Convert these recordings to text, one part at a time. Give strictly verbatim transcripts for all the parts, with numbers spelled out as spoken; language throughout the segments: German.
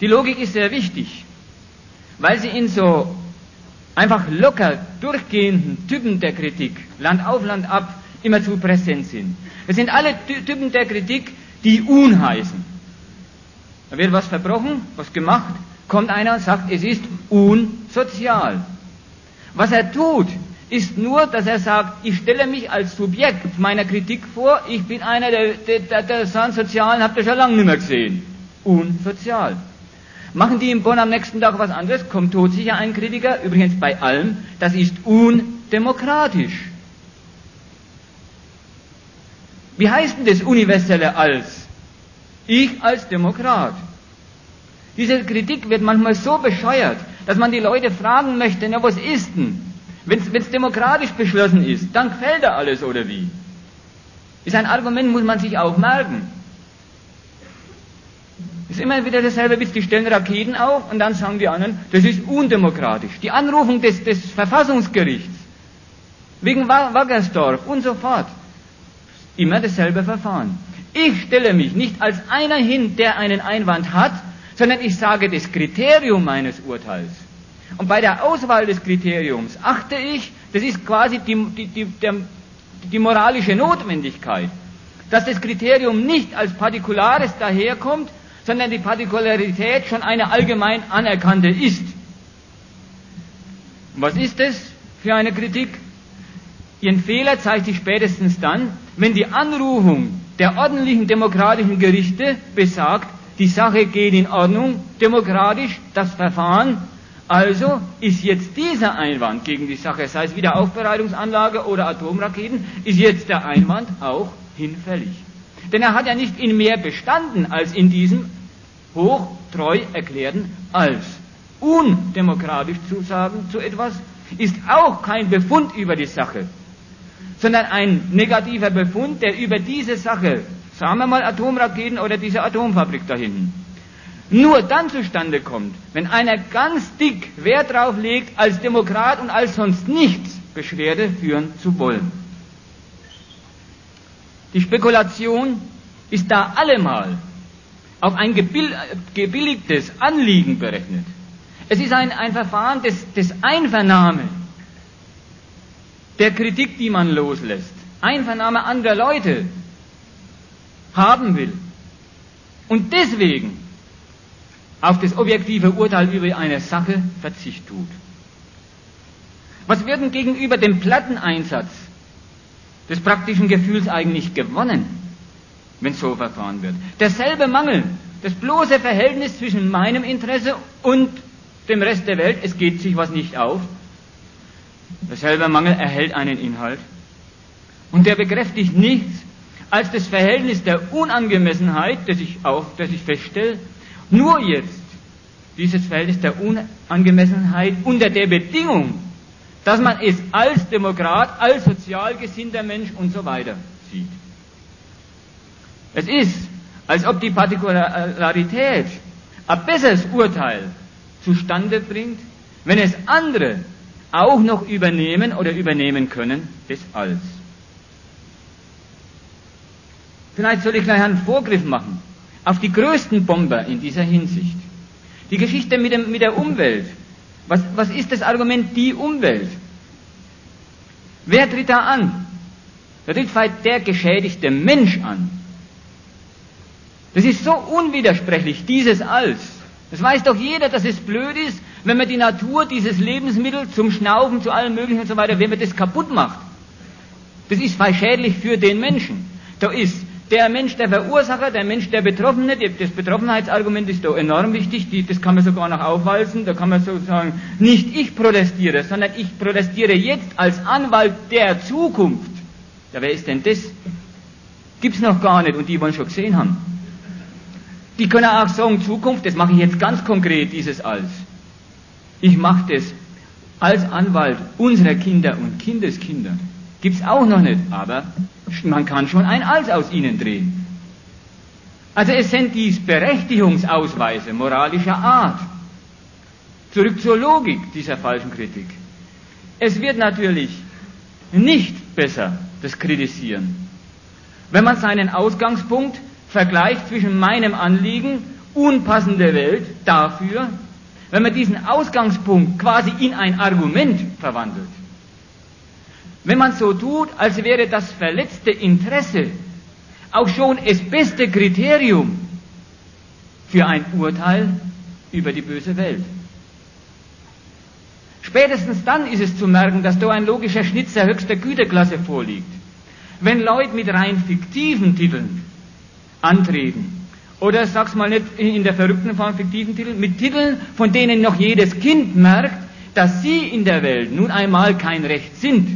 Die Logik ist sehr wichtig, weil sie in so einfach locker durchgehenden Typen der Kritik, Land auf, Land ab, immerzu präsent sind. Es sind alle Ty- Typen der Kritik, die un heißen. Da wird was verbrochen, was gemacht, kommt einer und sagt, es ist unsozial. Was er tut, ist nur, dass er sagt, ich stelle mich als Subjekt meiner Kritik vor, ich bin einer der, der, der, der Sozialen, habt ihr schon lange nicht mehr gesehen. Unsozial. Machen die in Bonn am nächsten Tag was anderes, kommt todsicher ein Kritiker, übrigens bei allem, das ist undemokratisch. Wie heißt denn das universelle Als? Ich als Demokrat. Diese Kritik wird manchmal so bescheuert, dass man die Leute fragen möchte, na was ist denn? Wenn es demokratisch beschlossen ist, dann gefällt er alles oder wie? Ist ein Argument, muss man sich auch merken. Ist immer wieder dasselbe Witz, die stellen Raketen auf und dann sagen die anderen, das ist undemokratisch. Die Anrufung des, des Verfassungsgerichts, wegen Waggersdorf und so fort. Immer dasselbe Verfahren. Ich stelle mich nicht als einer hin, der einen Einwand hat, sondern ich sage das Kriterium meines Urteils. Und bei der Auswahl des Kriteriums achte ich, das ist quasi die, die, die, der, die moralische Notwendigkeit, dass das Kriterium nicht als Partikulares daherkommt, sondern die Partikularität schon eine allgemein anerkannte ist. Was ist das für eine Kritik? Ihren Fehler zeigt sich spätestens dann, wenn die Anrufung der ordentlichen demokratischen Gerichte besagt, die Sache geht in Ordnung, demokratisch, das Verfahren, also ist jetzt dieser Einwand gegen die Sache, sei es Wiederaufbereitungsanlage oder Atomraketen, ist jetzt der Einwand auch hinfällig. Denn er hat ja nicht in mehr bestanden als in diesem hochtreu erklärten Als. Undemokratisch zu sagen zu etwas ist auch kein Befund über die Sache, sondern ein negativer Befund, der über diese Sache, sagen wir mal Atomraketen oder diese Atomfabrik da hinten, nur dann zustande kommt, wenn einer ganz dick Wert darauf legt, als Demokrat und als sonst nichts Beschwerde führen zu wollen. Die Spekulation ist da allemal auf ein gebill- gebilligtes Anliegen berechnet. Es ist ein, ein Verfahren des, des Einvernahme der Kritik, die man loslässt. Einvernahme anderer Leute haben will. Und deswegen auf das objektive Urteil über eine Sache Verzicht tut. Was wird denn gegenüber dem platten Einsatz des praktischen Gefühls eigentlich gewonnen, wenn so verfahren wird? Derselbe Mangel, das bloße Verhältnis zwischen meinem Interesse und dem Rest der Welt, es geht sich was nicht auf. Derselbe Mangel erhält einen Inhalt. Und der bekräftigt nichts als das Verhältnis der Unangemessenheit, das ich, auf, das ich feststelle, nur jetzt dieses Verhältnis der Unangemessenheit unter der Bedingung, dass man es als Demokrat, als sozial gesinnter Mensch und so weiter sieht. Es ist, als ob die Partikularität ein besseres Urteil zustande bringt, wenn es andere auch noch übernehmen oder übernehmen können, des Als. Vielleicht soll ich gleich einen Vorgriff machen auf die größten Bomber in dieser Hinsicht. Die Geschichte mit, dem, mit der Umwelt. Was, was ist das Argument, die Umwelt? Wer tritt da an? Da tritt der geschädigte Mensch an. Das ist so unwidersprechlich, dieses Als. Das weiß doch jeder, dass es blöd ist, wenn man die Natur, dieses Lebensmittel zum Schnaufen, zu allem Möglichen und so weiter, wenn man das kaputt macht. Das ist schädlich für den Menschen. Da ist der Mensch der Verursacher, der Mensch der Betroffene, das Betroffenheitsargument ist da enorm wichtig, die, das kann man sogar noch aufwalzen, da kann man so sagen, nicht ich protestiere, sondern ich protestiere jetzt als Anwalt der Zukunft. Ja, wer ist denn das? Gibt's noch gar nicht und die wollen schon gesehen haben. Die können auch sagen, Zukunft, das mache ich jetzt ganz konkret, dieses Als. Ich mache das als Anwalt unserer Kinder und Kindeskinder. Gibt's auch noch nicht, aber man kann schon ein Als aus ihnen drehen. Also es sind dies Berechtigungsausweise moralischer Art. Zurück zur Logik dieser falschen Kritik. Es wird natürlich nicht besser, das Kritisieren, wenn man seinen Ausgangspunkt vergleicht zwischen meinem Anliegen unpassende Welt dafür, wenn man diesen Ausgangspunkt quasi in ein Argument verwandelt. Wenn man so tut, als wäre das verletzte Interesse auch schon das beste Kriterium für ein Urteil über die böse Welt. Spätestens dann ist es zu merken, dass da ein logischer Schnitzer höchster Güteklasse vorliegt. Wenn Leute mit rein fiktiven Titeln antreten, oder sag's mal nicht in der verrückten Form fiktiven Titeln, mit Titeln, von denen noch jedes Kind merkt, dass sie in der Welt nun einmal kein Recht sind.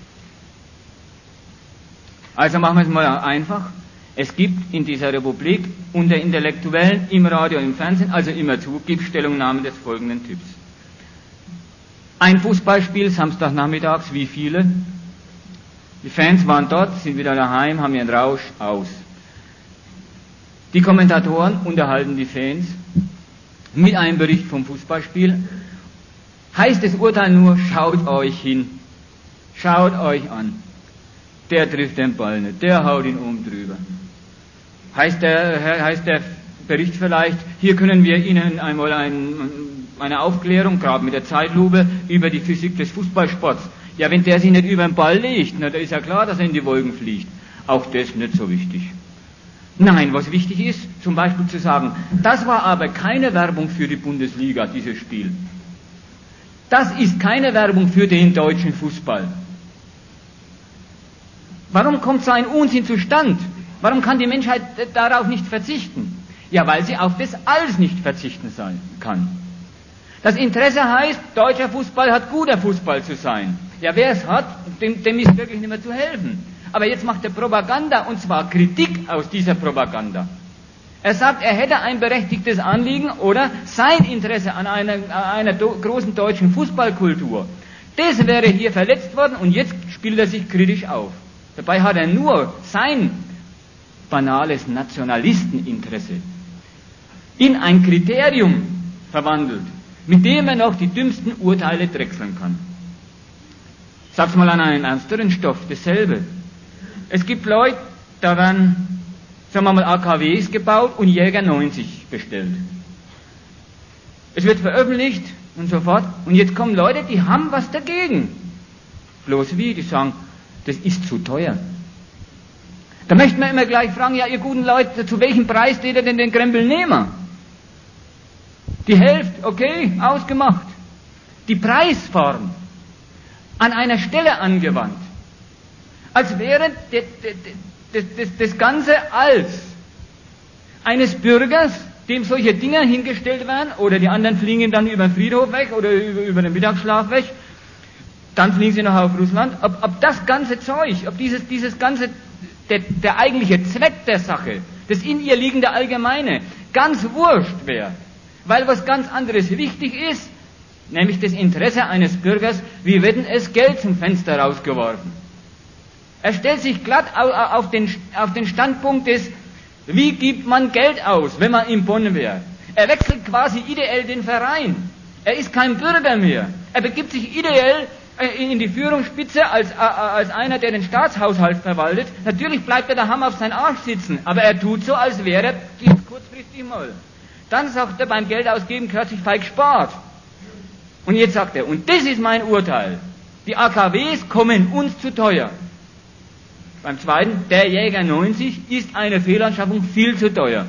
Also machen wir es mal einfach. Es gibt in dieser Republik unter Intellektuellen im Radio und im Fernsehen, also immerzu, gibt Stellungnahmen des folgenden Typs. Ein Fußballspiel, Samstagnachmittags, wie viele? Die Fans waren dort, sind wieder daheim, haben ihren Rausch, aus. Die Kommentatoren unterhalten die Fans mit einem Bericht vom Fußballspiel. Heißt das Urteil nur, schaut euch hin, schaut euch an. Der trifft den Ball nicht, der haut ihn oben drüber. Heißt der, heißt der Bericht vielleicht, hier können wir Ihnen einmal ein, eine Aufklärung, gerade mit der Zeitlupe, über die Physik des Fußballsports. Ja, wenn der sich nicht über den Ball legt, na, da ist ja klar, dass er in die Wolken fliegt. Auch das nicht so wichtig. Nein, was wichtig ist, zum Beispiel zu sagen, das war aber keine Werbung für die Bundesliga, dieses Spiel. Das ist keine Werbung für den deutschen Fußball. Warum kommt so ein Unsinn zustand? Warum kann die Menschheit darauf nicht verzichten? Ja, weil sie auf das alles nicht verzichten sein kann. Das Interesse heißt, deutscher Fußball hat guter Fußball zu sein. Ja, wer es hat, dem, dem ist wirklich nicht mehr zu helfen. Aber jetzt macht er Propaganda, und zwar Kritik aus dieser Propaganda. Er sagt, er hätte ein berechtigtes Anliegen oder sein Interesse an einer, an einer do, großen deutschen Fußballkultur. Das wäre hier verletzt worden und jetzt spielt er sich kritisch auf. Dabei hat er nur sein banales Nationalisteninteresse in ein Kriterium verwandelt, mit dem er noch die dümmsten Urteile drechseln kann. Sag's mal an einen ernsteren Stoff, dasselbe. Es gibt Leute, da werden, sagen wir mal, A K Ws gebaut und Jäger neunzig bestellt. Es wird veröffentlicht und so fort. Und jetzt kommen Leute, die haben was dagegen. Bloß wie? Die sagen, das ist zu teuer. Da möchten wir immer gleich fragen, ja, ihr guten Leute, zu welchem Preis steht ihr denn den Krempel nehmen? Die Hälfte, okay, ausgemacht. Die Preisform an einer Stelle angewandt. Als wäre das, das, das, das Ganze als eines Bürgers, dem solche Dinge hingestellt werden, oder die anderen fliegen dann über den Friedhof weg oder über, über den Mittagsschlaf weg, dann fliegen sie noch auf Russland. Ob, ob das ganze Zeug, ob dieses, dieses ganze, der, der eigentliche Zweck der Sache, das in ihr liegende Allgemeine, ganz wurscht wäre, weil was ganz anderes wichtig ist, nämlich das Interesse eines Bürgers, wie wird denn es Geld zum Fenster rausgeworfen? Er stellt sich glatt auf den, auf den Standpunkt des, wie gibt man Geld aus, wenn man in Bonn wäre. Er wechselt quasi ideell den Verein. Er ist kein Bürger mehr. Er begibt sich ideell in die Führungsspitze als, als einer, der den Staatshaushalt verwaltet. Natürlich bleibt er daheim auf seinen Arsch sitzen, aber er tut so, als wäre er jetzt kurzfristig mal. Dann sagt er, beim Geld ausgeben gehört sich feig gespart. Und jetzt sagt er, und das ist mein Urteil, die A K Ws kommen uns zu teuer. Beim zweiten, der Jäger neunzig ist eine Fehlanschaffung viel zu teuer.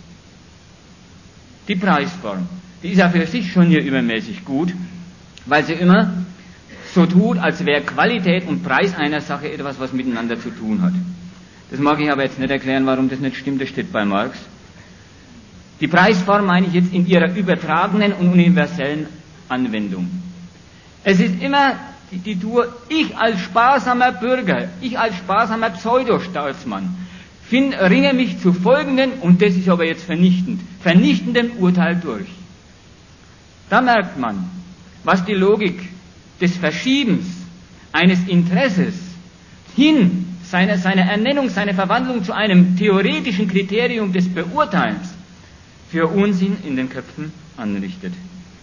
Die Preisform, die ist ja für sich schon hier übermäßig gut, weil sie immer so tut, als wäre Qualität und Preis einer Sache etwas, was miteinander zu tun hat. Das mag ich aber jetzt nicht erklären, warum das nicht stimmt, das steht bei Marx. Die Preisform meine ich jetzt in ihrer übertragenen und universellen Anwendung. Es ist immer die, die Tour, ich als sparsamer Bürger, ich als sparsamer Pseudostaatsmann, find, ringe mich zu folgenden, und das ist aber jetzt vernichtend, vernichtendem Urteil durch. Da merkt man, was die Logik des Verschiebens eines Interesses hin, seine, seine Ernennung, seine Verwandlung zu einem theoretischen Kriterium des Beurteilens für Unsinn in den Köpfen anrichtet.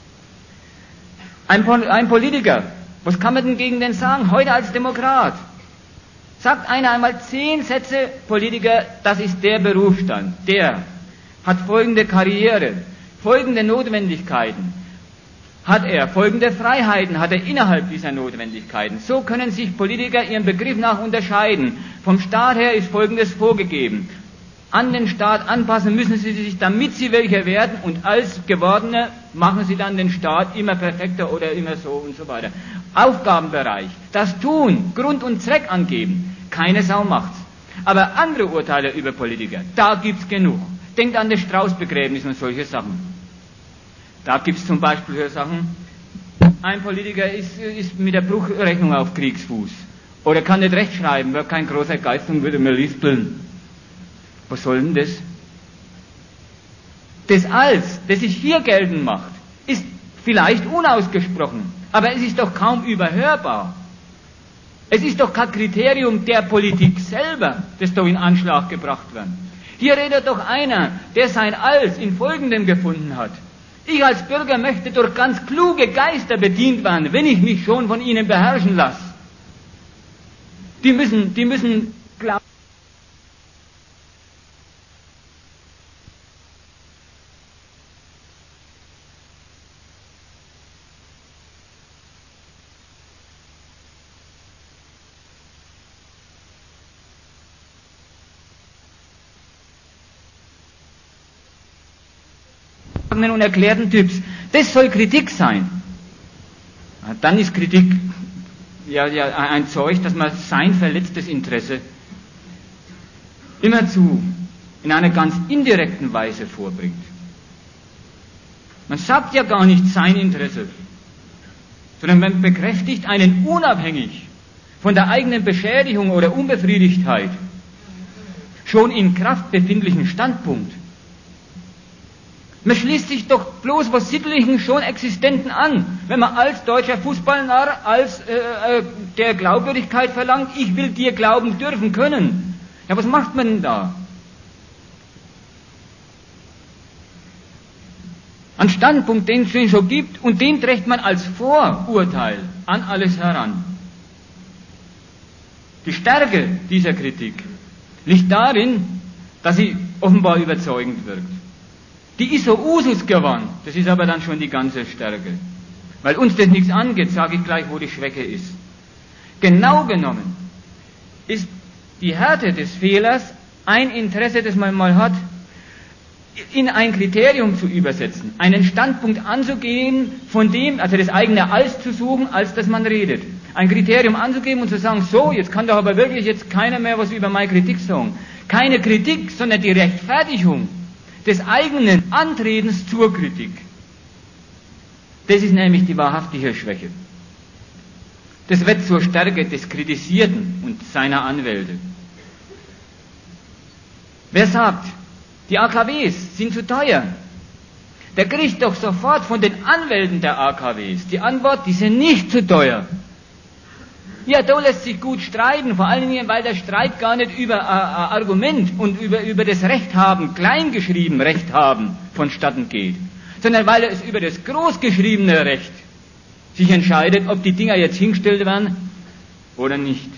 Ein, ein Politiker, was kann man denn gegen den sagen, heute als Demokrat? Sagt einer einmal zehn Sätze, Politiker, das ist der Berufsstand, der hat folgende Karriere, folgende Notwendigkeiten, hat er folgende Freiheiten, hat er innerhalb dieser Notwendigkeiten. So können sich Politiker ihrem Begriff nach unterscheiden. Vom Staat her ist Folgendes vorgegeben. An den Staat anpassen müssen sie sich, damit sie welcher werden, und als Gewordene machen sie dann den Staat immer perfekter oder immer so und so weiter. Aufgabenbereich, das Tun, Grund und Zweck angeben, keine Sau macht's. Aber andere Urteile über Politiker, da gibt's genug. Denkt an das Strauß-Begräbnis und solche Sachen. Da gibt's zum Beispiel so Sachen, ein Politiker ist, ist mit der Bruchrechnung auf Kriegsfuß. Oder kann nicht recht schreiben, wird kein großer Geist und würde mir lispeln. Was soll denn das? Das Als, das sich hier geltend macht, ist vielleicht unausgesprochen, aber es ist doch kaum überhörbar. Es ist doch kein Kriterium der Politik selber, das doch in Anschlag gebracht wird. Hier redet doch einer, der sein Als in Folgendem gefunden hat. Ich als Bürger möchte durch ganz kluge Geister bedient werden, wenn ich mich schon von ihnen beherrschen lasse. Die müssen, die müssen glauben. Und erklärten Typs. Das soll Kritik sein. Dann ist Kritik ja, ja ein Zeug, dass man sein verletztes Interesse immerzu in einer ganz indirekten Weise vorbringt. Man sagt ja gar nicht sein Interesse, sondern man bekräftigt einen unabhängig von der eigenen Beschädigung oder Unbefriedigtheit schon in Kraft befindlichen Standpunkt. Man schließt sich doch bloß was Sittlichen schon Existenten an, wenn man als deutscher Fußballnarr, als äh, der Glaubwürdigkeit verlangt, ich will dir glauben dürfen können. Ja, was macht man denn da? Ein Standpunkt, den es schon gibt, und den trägt man als Vorurteil an alles heran. Die Stärke dieser Kritik liegt darin, dass sie offenbar überzeugend wirkt. Die ist so Usus geworden, das ist aber dann schon die ganze Stärke. Weil uns das nichts angeht, sage ich gleich, wo die Schwäche ist. Genau genommen ist die Härte des Fehlers ein Interesse, das man mal hat, in ein Kriterium zu übersetzen, einen Standpunkt anzugehen, von dem, also das eigene Als zu suchen, als dass man redet. Ein Kriterium anzugeben und zu sagen, so, jetzt kann doch aber wirklich jetzt keiner mehr was über meine Kritik sagen. Keine Kritik, sondern die Rechtfertigung des eigenen Antretens zur Kritik. Das ist nämlich die wahrhaftige Schwäche. Das wird zur Stärke des Kritisierten und seiner Anwälte. Wer sagt, die A K Ws sind zu teuer, der kriegt doch sofort von den Anwälten der A K Ws die Antwort, die sind nicht zu teuer. Ja, da lässt sich gut streiten, vor allen Dingen, weil der Streit gar nicht über äh, Argument und über, über das Recht haben, kleingeschrieben Recht haben, vonstatten geht, sondern weil es über das großgeschriebene Recht sich entscheidet, ob die Dinger jetzt hingestellt werden oder nicht.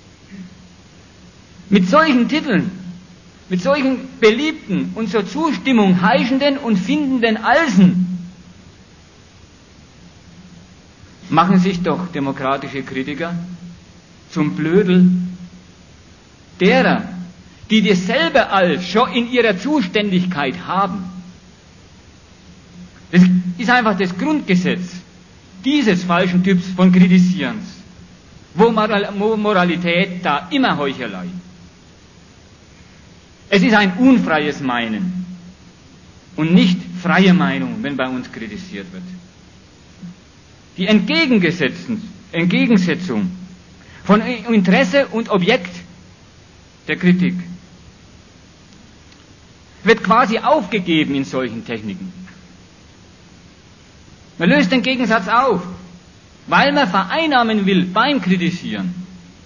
Mit solchen Titeln, mit solchen beliebten und zur Zustimmung heischenden und findenden Alsen machen sich doch demokratische Kritiker zum Blödel derer, die dasselbe Als schon in ihrer Zuständigkeit haben. Das ist einfach das Grundgesetz dieses falschen Typs von Kritisierens, wo Moralität da immer Heuchelei. Es ist ein unfreies Meinen und nicht freie Meinung, wenn bei uns kritisiert wird. Die Entgegengesetzung von Interesse und Objekt der Kritik wird quasi aufgegeben in solchen Techniken. Man löst den Gegensatz auf, weil man vereinnahmen will beim Kritisieren.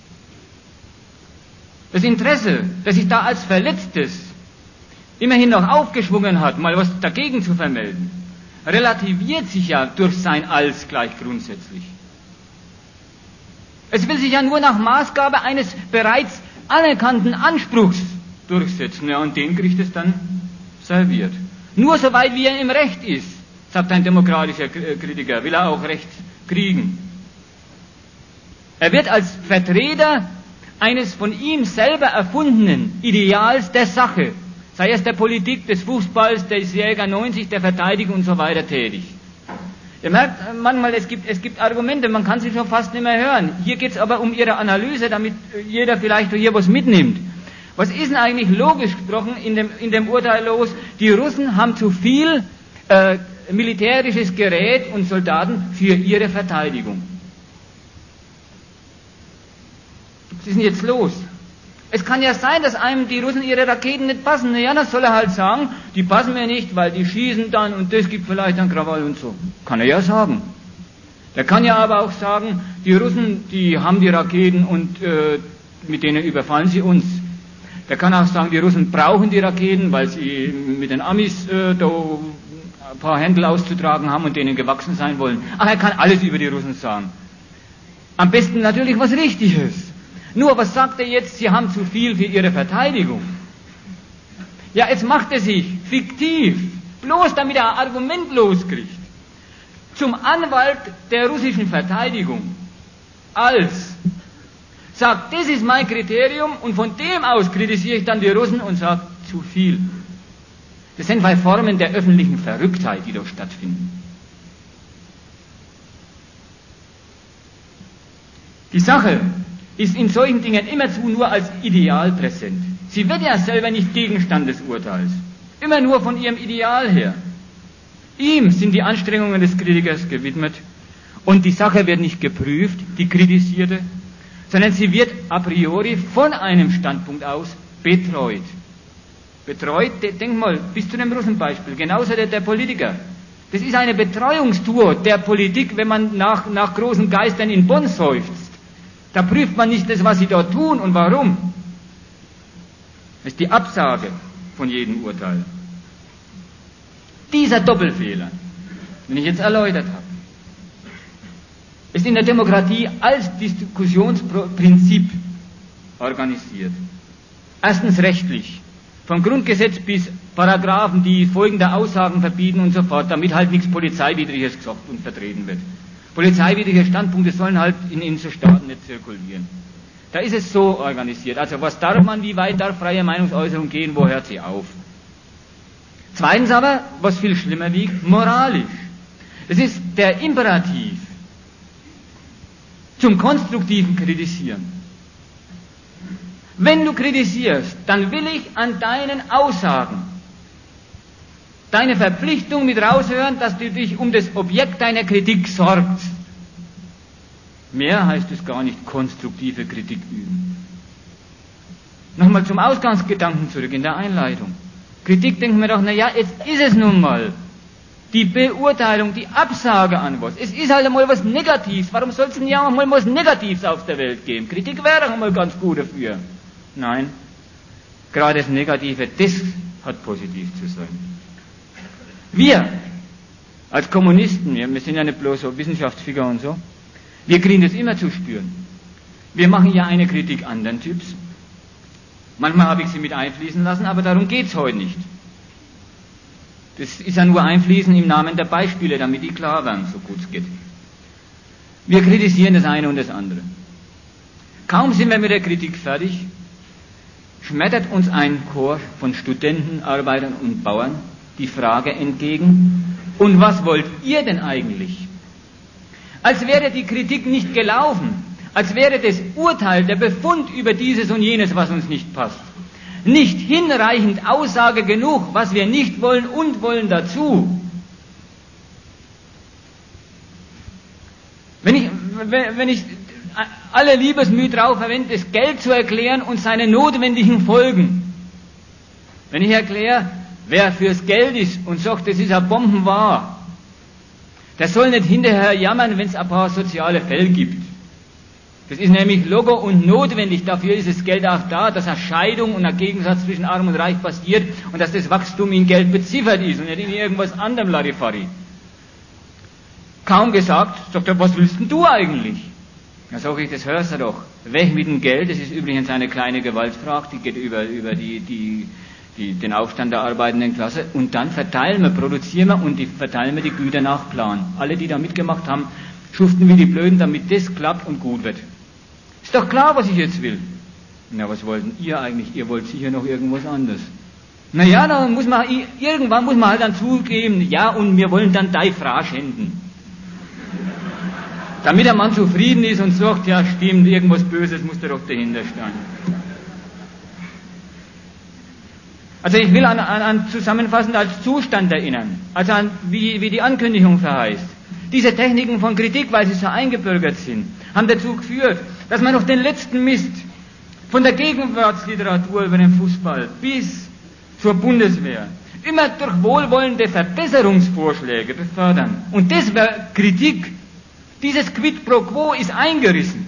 Das Interesse, das sich da als Verletztes immerhin noch aufgeschwungen hat, mal was dagegen zu vermelden, relativiert sich ja durch sein Als gleich grundsätzlich. Es will sich ja nur nach Maßgabe eines bereits anerkannten Anspruchs durchsetzen, ja, und den kriegt es dann serviert. Nur soweit wie er im Recht ist, sagt ein demokratischer Kritiker, will er auch Recht kriegen. Er wird als Vertreter eines von ihm selber erfundenen Ideals der Sache, sei es der Politik, des Fußballs, des Jäger neunzig, der Verteidigung und so weiter tätig. Ihr merkt manchmal, es gibt, es gibt Argumente, man kann sie schon fast nicht mehr hören. Hier geht es aber um ihre Analyse, damit jeder vielleicht hier was mitnimmt. Was ist denn eigentlich logisch gesprochen in dem, in dem Urteil los? Die Russen haben zu viel äh, militärisches Gerät und Soldaten für ihre Verteidigung. Was ist denn jetzt los? Es kann ja sein, dass einem die Russen ihre Raketen nicht passen. Na ja, das soll er halt sagen, die passen mir nicht, weil die schießen dann und das gibt vielleicht einen Krawall und so. Kann er ja sagen. Der kann ja aber auch sagen, die Russen, die haben die Raketen und äh, mit denen überfallen sie uns. Der kann auch sagen, die Russen brauchen die Raketen, weil sie mit den Amis äh, da ein paar Händel auszutragen haben und denen gewachsen sein wollen. Ach, er kann alles über die Russen sagen. Am besten natürlich was Richtiges. Nur, was sagt er jetzt? Sie haben zu viel für ihre Verteidigung. Ja, jetzt macht er sich fiktiv, bloß damit er ein Argument loskriegt, zum Anwalt der russischen Verteidigung, als sagt, das ist mein Kriterium und von dem aus kritisiere ich dann die Russen und sage, zu viel. Das sind zwei Formen der öffentlichen Verrücktheit, die dort stattfinden. Die Sache ist in solchen Dingen immerzu nur als Ideal präsent. Sie wird ja selber nicht Gegenstand des Urteils. Immer nur von ihrem Ideal her. Ihm sind die Anstrengungen des Kritikers gewidmet und die Sache wird nicht geprüft, die kritisierte, sondern sie wird a priori von einem Standpunkt aus betreut. Betreut, denk mal, bis zu dem Russenbeispiel, genauso der, der Politiker. Das ist eine Betreuungstour der Politik, wenn man nach, nach großen Geistern in Bonn seufzt. Da prüft man nicht das, was sie dort tun und warum. Das ist die Absage von jedem Urteil. Dieser Doppelfehler, den ich jetzt erläutert habe, ist in der Demokratie als Diskussionsprinzip organisiert. Erstens rechtlich, vom Grundgesetz bis Paragraphen, die folgende Aussagen verbieten und so fort, damit halt nichts Polizeiwidriges gesagt und vertreten wird. Polizeiwidrige Standpunkte sollen halt in Inselstaaten nicht zirkulieren. Da ist es so organisiert. Also was darf man, wie weit darf freie Meinungsäußerung gehen, wo hört sie auf? Zweitens aber, was viel schlimmer wiegt, moralisch. Es ist der Imperativ zum konstruktiven Kritisieren. Wenn du kritisierst, dann will ich an deinen Aussagen deine Verpflichtung mit raushören, dass du dich um das Objekt deiner Kritik sorgst. Mehr heißt es gar nicht konstruktive Kritik üben. Nochmal zum Ausgangsgedanken zurück in der Einleitung. Kritik denken wir doch, na ja, jetzt ist es nun mal die Beurteilung, die Absage an was. Es ist halt einmal was Negatives. Warum soll es denn ja auch mal was Negatives auf der Welt geben? Kritik wäre doch einmal ganz gut dafür. Nein, gerade das Negative, das hat positiv zu sein. Wir, als Kommunisten, wir, wir sind ja nicht bloß so Wissenschaftsfigur und so, wir kriegen das immer zu spüren. Wir machen ja eine Kritik anderen Typs. Manchmal habe ich sie mit einfließen lassen, aber darum geht es heute nicht. Das ist ja nur Einfließen im Namen der Beispiele, damit die klar werden, so gut es geht. Wir kritisieren das eine und das andere. Kaum sind wir mit der Kritik fertig, schmettert uns ein Chor von Studenten, Arbeitern und Bauern die Frage entgegen, und was wollt ihr denn eigentlich? Als wäre die Kritik nicht gelaufen, als wäre das Urteil, der Befund über dieses und jenes, was uns nicht passt, nicht hinreichend Aussage genug, was wir nicht wollen und wollen dazu. Wenn ich, wenn ich alle Liebesmühe drauf verwende, das Geld zu erklären und seine notwendigen Folgen, wenn ich erkläre, wer fürs Geld ist und sagt, das ist eine Bombenware, der soll nicht hinterher jammern, wenn es ein paar soziale Fälle gibt. Das ist nämlich Logo und notwendig. Dafür ist das Geld auch da, dass eine Scheidung und ein Gegensatz zwischen Arm und Reich passiert und dass das Wachstum in Geld beziffert ist und nicht in irgendwas anderem Larifari. Kaum gesagt, sagt er, was willst denn du eigentlich? Dann sage ich, das hörst du doch. Weg mit dem Geld, das ist übrigens eine kleine Gewaltfrage, die geht über, über die, die, die, den Aufstand der arbeitenden Klasse, und dann verteilen wir, produzieren wir und die, verteilen wir die Güter nach Plan. Alle, die da mitgemacht haben, schuften wie die Blöden, damit das klappt und gut wird. Ist doch klar, was ich jetzt will. Na, was wollten ihr eigentlich? Ihr wollt sicher noch irgendwas anderes. Naja, dann muss man, irgendwann muss man halt dann zugeben, ja, und wir wollen dann deine Frau schänden. Damit der Mann zufrieden ist und sagt, ja stimmt, irgendwas Böses muss da doch dahinter stehen. Also ich will an, an, an zusammenfassend als Zustand erinnern, also an wie, wie die Ankündigung verheißt. Diese Techniken von Kritik, weil sie so eingebürgert sind, haben dazu geführt, dass man noch den letzten Mist von der Gegenwartsliteratur über den Fußball bis zur Bundeswehr immer durch wohlwollende Verbesserungsvorschläge befördern. Und das wäre Kritik. Dieses Quid pro quo ist eingerissen.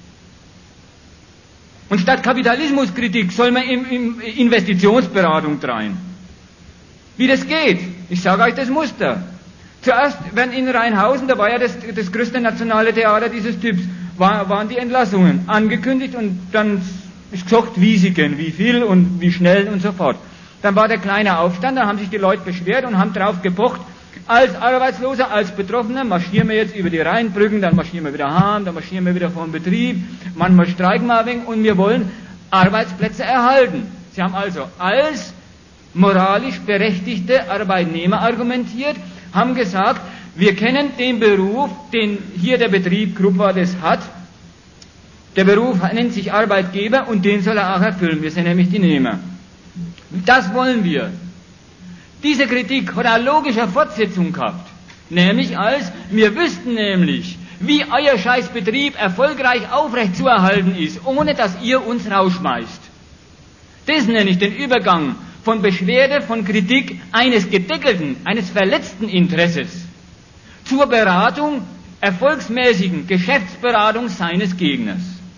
Und statt Kapitalismuskritik soll man in, in Investitionsberatung treiben. Wie das geht? Ich sage euch das Muster. Zuerst werden in Rheinhausen, da war ja das, das größte nationale Theater dieses Typs, war, waren die Entlassungen angekündigt und dann ist gesagt, wie sie gehen, wie viel und wie schnell und so fort. Dann war der kleine Aufstand, da haben sich die Leute beschwert und haben drauf gepocht, als Arbeitsloser, als Betroffener marschieren wir jetzt über die Rheinbrücken, dann marschieren wir wieder heim, dann marschieren wir wieder vom Betrieb, manchmal streiken wir ein wenig und wir wollen Arbeitsplätze erhalten. Sie haben also als moralisch berechtigte Arbeitnehmer argumentiert, haben gesagt, wir kennen den Beruf, den hier der Betrieb Krupp das hat. Der Beruf nennt sich Arbeitgeber und den soll er auch erfüllen. Wir sind nämlich die Nehmer. Das wollen wir. Diese Kritik hat eine logische Fortsetzung gehabt. Nämlich als, wir wüssten nämlich, wie euer Scheißbetrieb erfolgreich aufrechtzuerhalten ist, ohne dass ihr uns rausschmeißt. Das nenne ich den Übergang von Beschwerde, von Kritik eines gedeckelten, eines verletzten Interesses zur Beratung, erfolgsmäßigen Geschäftsberatung seines Gegners.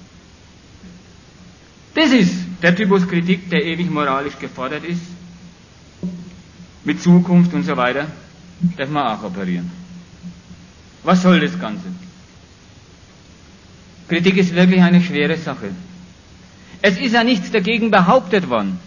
Das ist der Typus Kritik, der ewig moralisch gefordert ist. Mit Zukunft und so weiter, darf man auch operieren. Was soll das Ganze? Kritik ist wirklich eine schwere Sache. Es ist ja nichts dagegen behauptet worden.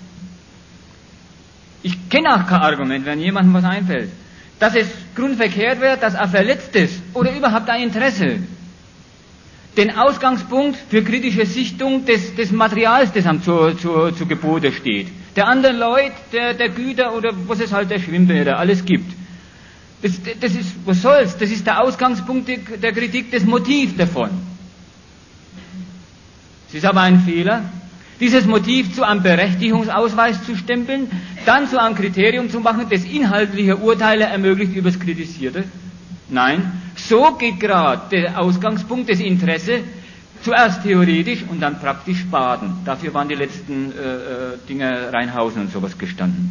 Ich kenne auch kein Argument, wenn jemandem was einfällt, dass es grundverkehrt wird, dass er verletzt ist oder überhaupt ein Interesse den Ausgangspunkt für kritische Sichtung des, des Materials, das am zu, zu, zu Gebote steht, der anderen Leute, der, der Güter oder was es halt der Schwimmbäder alles gibt. Das, das ist, was soll's? Das ist der Ausgangspunkt der Kritik, das Motiv davon. Es ist aber ein Fehler, dieses Motiv zu einem Berechtigungsausweis zu stempeln, dann zu einem Kriterium zu machen, das inhaltliche Urteile ermöglicht über das Kritisierte. Nein, so geht gerade der Ausgangspunkt, das Interesse, zuerst theoretisch und dann praktisch baden. Dafür waren die letzten äh, Dinge Rheinhausen und sowas gestanden.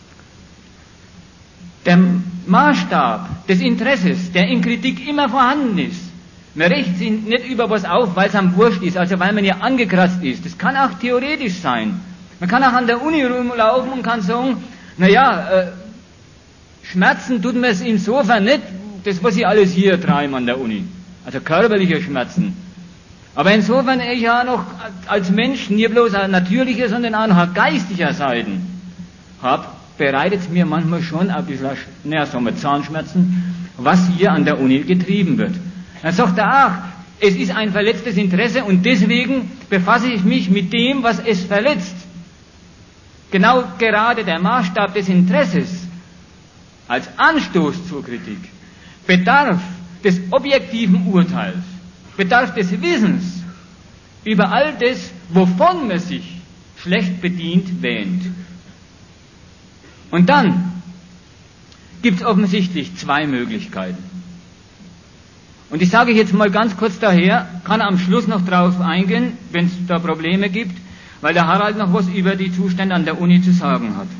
Der Maßstab des Interesses, der in Kritik immer vorhanden ist, man regt sich nicht über was auf, weil es am Wurscht ist, also weil man ja angekratzt ist. Das kann auch theoretisch sein. Man kann auch an der Uni rumlaufen und kann sagen, naja, äh, Schmerzen tut man es insofern nicht, das, was sie alles hier treiben an der Uni. Also körperliche Schmerzen. Aber insofern ich ja noch als Mensch nicht bloß eine natürliche, sondern auch noch eine geistige Seiten habe, bereitet es mir manchmal schon ein bisschen, naja, sagen wir Zahnschmerzen, was hier an der Uni getrieben wird. Dann sagt er auch, es ist ein verletztes Interesse und deswegen befasse ich mich mit dem, was es verletzt. Genau gerade der Maßstab des Interesses als Anstoß zur Kritik bedarf des objektiven Urteils, bedarf des Wissens über all das, wovon man sich schlecht bedient wähnt. Und dann gibt es offensichtlich zwei Möglichkeiten. Und ich sage jetzt mal ganz kurz daher, kann am Schluss noch drauf eingehen, wenn es da Probleme gibt, weil der Harald noch was über die Zustände an der Uni zu sagen hat.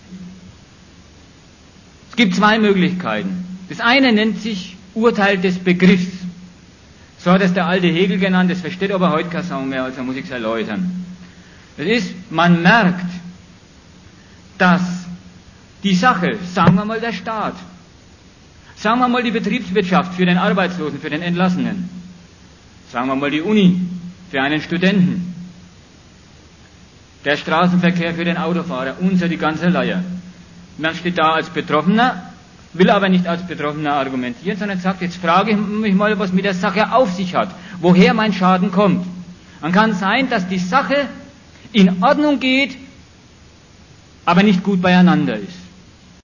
Es gibt zwei Möglichkeiten. Das eine nennt sich Urteil des Begriffs. So hat es der alte Hegel genannt, das versteht aber heute kein Sau mehr, also muss ich es erläutern. Das ist, man merkt, dass die Sache, sagen wir mal der Staat, sagen wir mal die Betriebswirtschaft für den Arbeitslosen, für den Entlassenen, sagen wir mal die Uni für einen Studenten, Der Straßenverkehr für den Autofahrer, unser die ganze Leier. Man steht da als Betroffener, will aber nicht als Betroffener argumentieren, sondern sagt, jetzt frage ich mich mal, was mit der Sache auf sich hat, woher mein Schaden kommt. Dann kann es sein, dass die Sache in Ordnung geht, aber nicht gut beieinander ist.